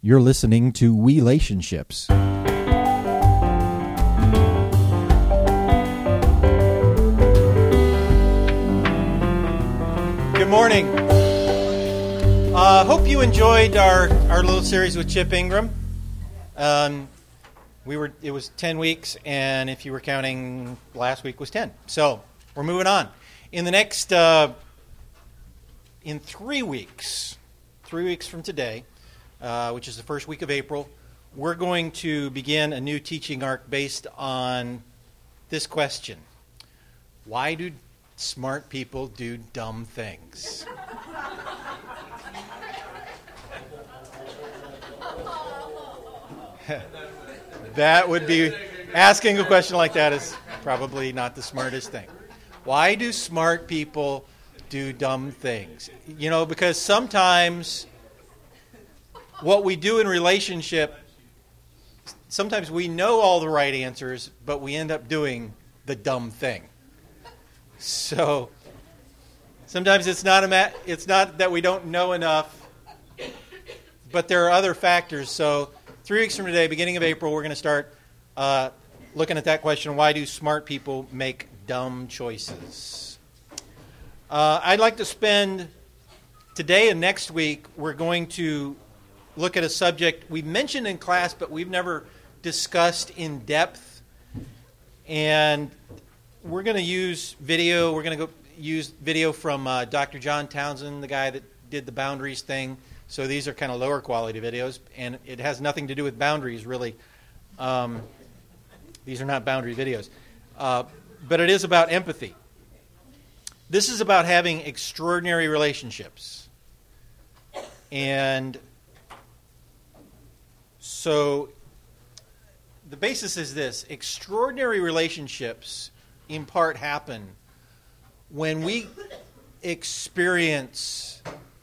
You're listening to Relationships. Good morning. Hope you enjoyed our little series with Chip Ingram. It was 10 weeks, and if you were counting, last week was 10. So we're moving on. In the next, in 3 weeks from today, which is the first week of April, we're going to begin a new teaching arc based on this question: why do smart people do dumb things? That would be, asking a question like that is probably not the smartest thing. Why do smart people do dumb things? You know, because sometimes what we do in relationship, sometimes we know all the right answers, but we end up doing the dumb thing. So sometimes it's not that we don't know enough, but there are other factors. So 3 weeks from today, beginning of April, we're going to start looking at that question: why do smart people make dumb choices? I'd like to spend today and next week, we're going to look at a subject we've mentioned in class, but we've never discussed in depth. And we're going to use video. We're going to use video from Dr. John Townsend, the guy that did the boundaries thing. So these are kind of lower quality videos, and it has nothing to do with boundaries, really. These are not boundary videos. But it is about empathy. This is about having extraordinary relationships. And so the basis is this: extraordinary relationships in part happen when we experience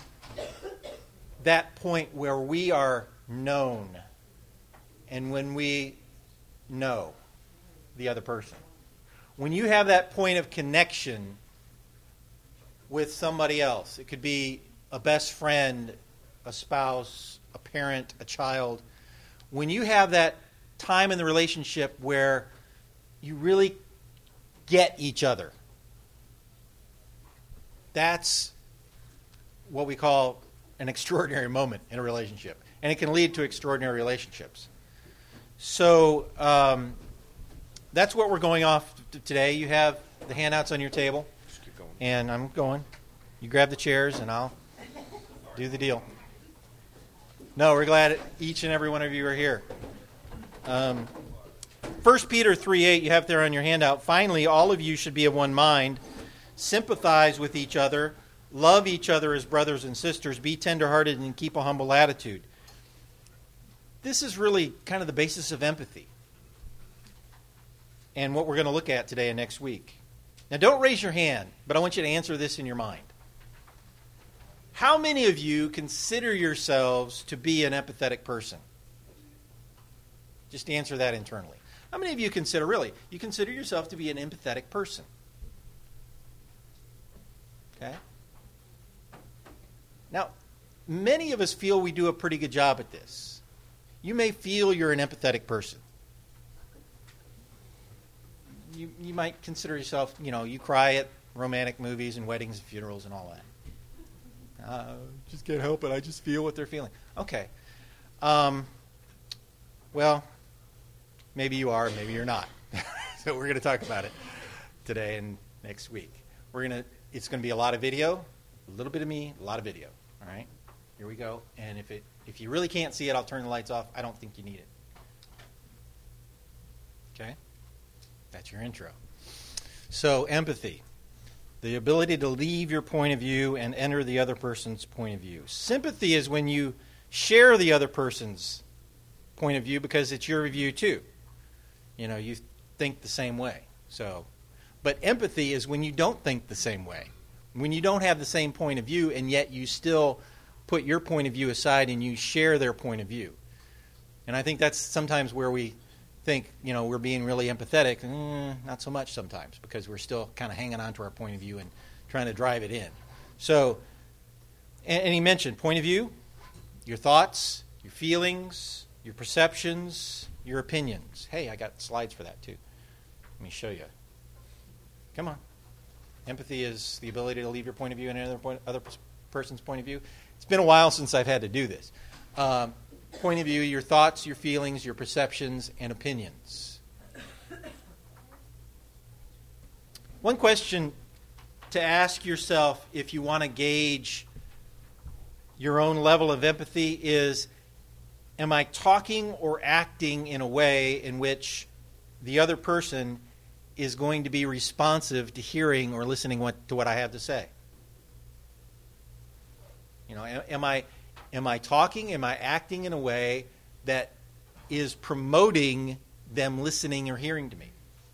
that point where we are known and when we know the other person. When you have that point of connection with somebody else, it could be a best friend, a spouse, a parent, a child. When you have that time in the relationship where you really get each other, that's what we call an extraordinary moment in a relationship. And it can lead to extraordinary relationships. So that's what we're going off to today. You have the handouts on your table. Just keep going. And I'm going. You grab the chairs and I'll do the deal. No, we're glad each and every one of you are here. 1 Peter 3:8, you have there on your handout. Finally, all of you should be of one mind, sympathize with each other, love each other as brothers and sisters, be tenderhearted, and keep a humble attitude. This is really kind of the basis of empathy and what we're going to look at today and next week. Now, don't raise your hand, but I want you to answer this in your mind. How many of you consider yourselves to be an empathetic person? Just answer that internally. How many of you consider yourself to be an empathetic person? Okay? Now, many of us feel we do a pretty good job at this. You may feel you're an empathetic person. You might consider yourself, you cry at romantic movies and weddings and funerals and all that. Just can't help it. I just feel what they're feeling. Okay. Well, maybe you are, maybe you're not. So we're going to talk about it today and next week. It's going to be a lot of video, a little bit of me, a lot of video. All right? Here we go. And if you really can't see it, I'll turn the lights off. I don't think you need it. Okay? That's your intro. So, empathy. The ability to leave your point of view and enter the other person's point of view. Sympathy is when you share the other person's point of view because it's your view too. You think the same way. But empathy is when you don't think the same way. When you don't have the same point of view and yet you still put your point of view aside and you share their point of view. And I think that's sometimes where we think, we're being really empathetic. Not so much sometimes, because we're still kind of hanging on to our point of view and trying to drive it in. So, and he mentioned point of view, your thoughts, your your feelings, your perceptions, your opinions. Hey, I got slides for that too. Let me show you. Come on. Empathy is the ability to leave your point of view and other person's point of view. It's been a while since I've had to do this. Point of view, your thoughts, your feelings, your perceptions, and opinions. One question to ask yourself if you want to gauge your own level of empathy is, am I talking or acting in a way in which the other person is going to be responsive to hearing or listening to what I have to say? You know, am I talking, am I acting in a way that is promoting them listening or hearing to me?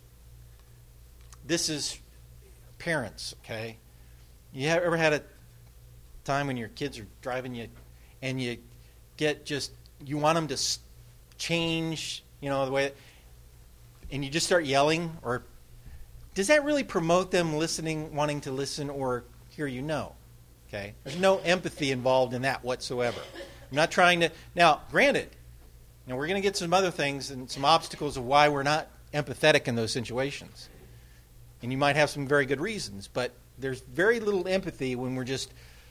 This is parents, okay? You ever had a time when your kids are driving you and you get you want them to change, you know, the way, and you just start yelling? Or does that really promote them listening, wanting to listen or hear you? No. Okay? There's no empathy involved in that whatsoever. I'm not trying to... Now, granted, we're going to get some other things and some obstacles of why we're not empathetic in those situations. And you might have some very good reasons, but there's very little empathy when we're just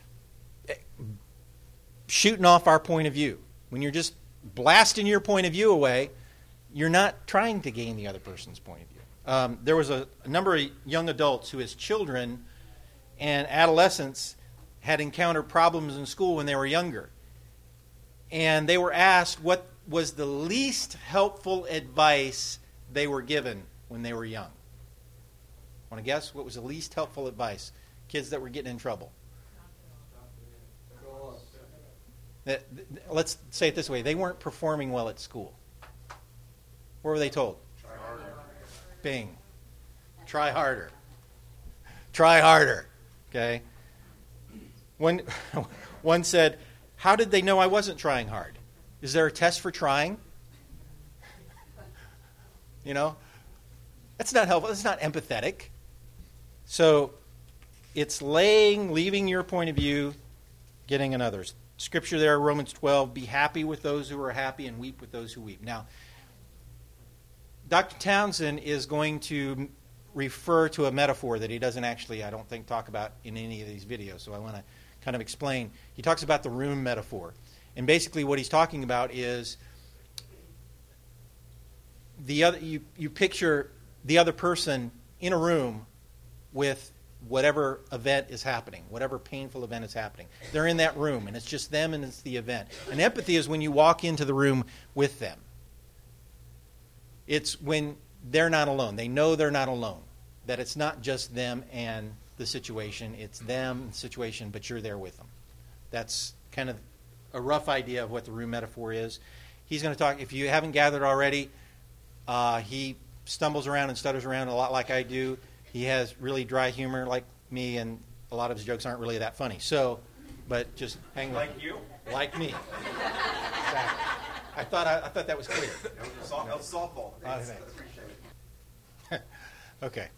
shooting off our point of view. When you're just blasting your point of view away, you're not trying to gain the other person's point of view. There was a number of young adults who, as children and adolescents, had encountered problems in school when they were younger. And they were asked what was the least helpful advice they were given when they were young. Want to guess what was the least helpful advice? Kids that were getting in trouble. Let's say it this way. They weren't performing well at school. What were they told? Try harder. Bing. Try harder. Try harder. Okay? One said, how did they know I wasn't trying hard? Is there a test for trying? You know? That's not helpful. That's not empathetic. So it's leaving your point of view, getting another's. Scripture there, Romans 12, be happy with those who are happy and weep with those who weep. Now, Dr. Townsend is going to refer to a metaphor that he doesn't actually, I don't think, talk about in any of these videos, so I want to kind of explain. He talks about the room metaphor. And basically what he's talking about is you picture the other person in a room with whatever event is happening, whatever painful event is happening. They're in that room, and it's just them and it's the event. And empathy is when you walk into the room with them. It's when they're not alone. They know they're not alone, that it's not just them and the situation. It's them and the situation, but you're there with them. That's kind of a rough idea of what the room metaphor is. He's going to talk, if you haven't gathered already, he stumbles around and stutters around a lot like I do. He has really dry humor like me, and a lot of his jokes aren't really that funny. So, but just hang with Like you? Like me. Exactly. I thought that was clear. That was softball. I Thanks. think. Appreciate it. Okay.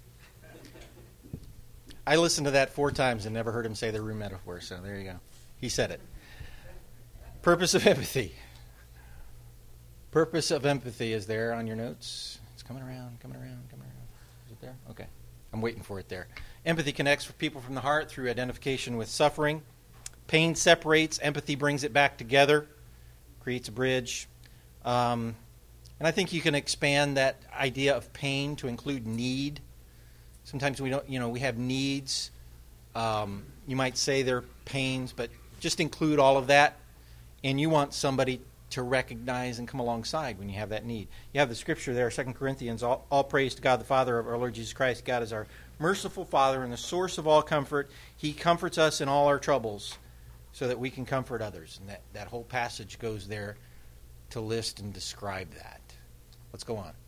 I listened to that 4 times and never heard him say the room metaphor, so there you go. He said it. Purpose of empathy. Purpose of empathy is there on your notes. It's coming around. Is it there? Okay. I'm waiting for it there. Empathy connects with people from the heart through identification with suffering. Pain separates. Empathy brings it back together, creates a bridge. And I think you can expand that idea of pain to include need. Sometimes we don't, we have needs. You might say they're pains, but just include all of that. And you want somebody to recognize and come alongside when you have that need. You have the scripture there, 2 Corinthians, all praise to God the Father of our Lord Jesus Christ. God is our merciful Father and the source of all comfort. He comforts us in all our troubles so that we can comfort others. And that whole passage goes there to list and describe that. Let's go on.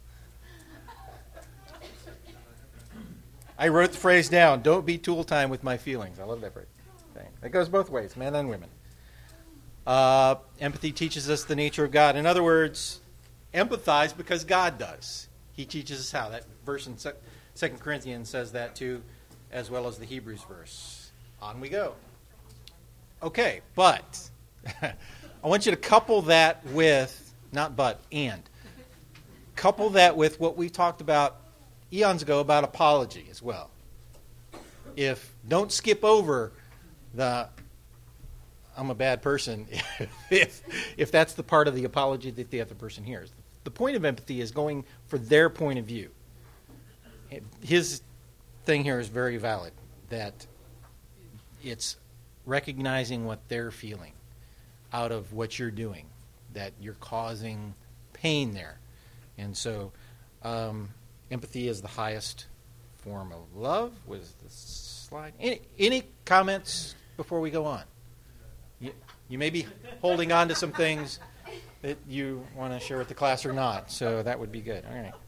I wrote the phrase down, don't be tool time with my feelings. I love that phrase. It goes both ways, men and women. Empathy teaches us the nature of God. In other words, empathize because God does. He teaches us how. That verse in 2 Corinthians says that too, as well as the Hebrews verse. On we go. Okay, but I I want you to couple that with, not but, and. Couple that with what we talked about eons ago about apology as well. Don't skip over the I'm a bad person if that's the part of the apology that the other person hears. The point of empathy is going for their point of view. His thing here is very valid, that it's recognizing what they're feeling out of what you're doing, that you're causing pain there. And so empathy is the highest form of love. Was the slide? Any comments before we go on? You may be holding on to some things that you want to share with the class or not, so that would be good. All right.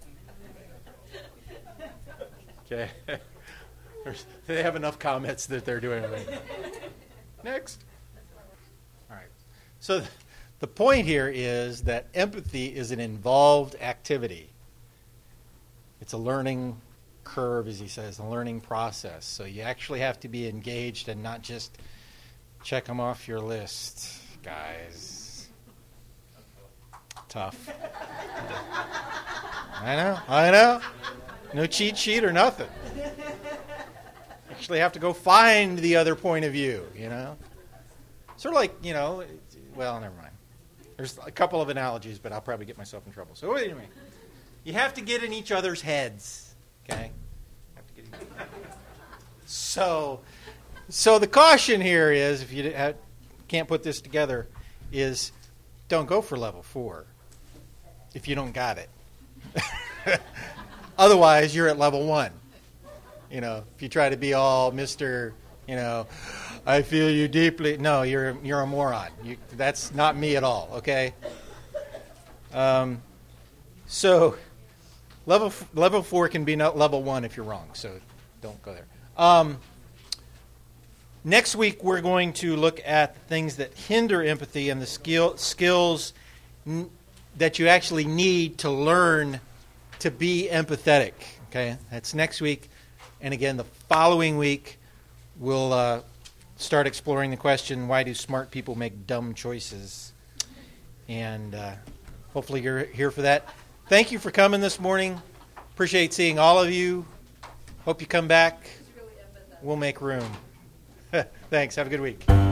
Okay. They have enough comments that they're doing it. Next. All right. So the point here is that empathy is an involved activity. It's a learning curve, as he says, a learning process. So you actually have to be engaged and not just check them off your list, guys. Tough. I know. No cheat sheet or nothing. Actually have to go find the other point of view, Sort of like, well, never mind. There's a couple of analogies, but I'll probably get myself in trouble. So anyway, you have to get in each other's heads, okay? So the caution here is, if you can't put this together, is don't go for level 4 if you don't got it. Otherwise, you're at level 1. If you try to be all Mr., I feel you deeply. No, you're a moron. That's not me at all, okay? So level 4 can be level 1 if you're wrong, so don't go there. Next week, we're going to look at things that hinder empathy and the skills that you actually need to learn to be empathetic. Okay, that's next week. And again, the following week, we'll start exploring the question, why do smart people make dumb choices? And hopefully you're here for that. Thank you for coming this morning. Appreciate seeing all of you. Hope you come back. We'll make room. Thanks. Have a good week.